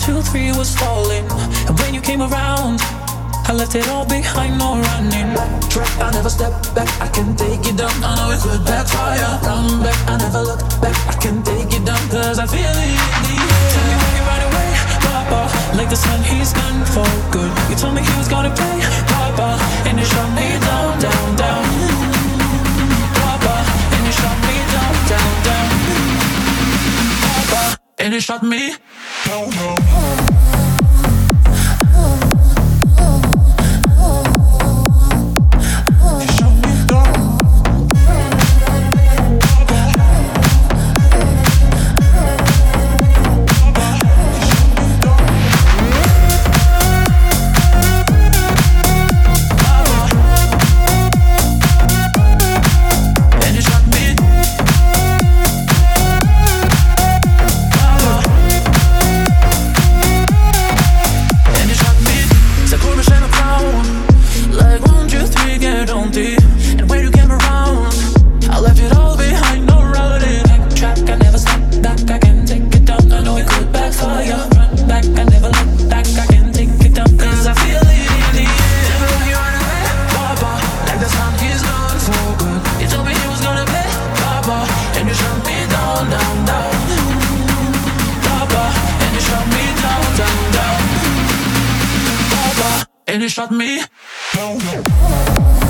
2, 3 was falling. And when you came around, I left it all behind, no running. Track, I never step back, I can take it down. I know it could backfire. Run back, I never look back, I can take it down. Cause I feel it in the air. Tell me when you run away, Papa. Like the sun, he's gone for good. You told me he was gonna pay, Papa. And you shut me down, down, down. Papa, and you shut me down, down, down. Papa, and you shut me down, down. And when you came around, I left it all behind, no running. Track, I never step back, I can take it down. I know it could backfire. Run back, I never look back, I can take it down. Cause I feel it in the air. Tell me when you run away, Papa. Like the sun, he's gone for good. You told me he was gonna pay, Papa. And you shut me down, down, down. Papa, and you shut me down, down, down. Papa, and you shut me down, down.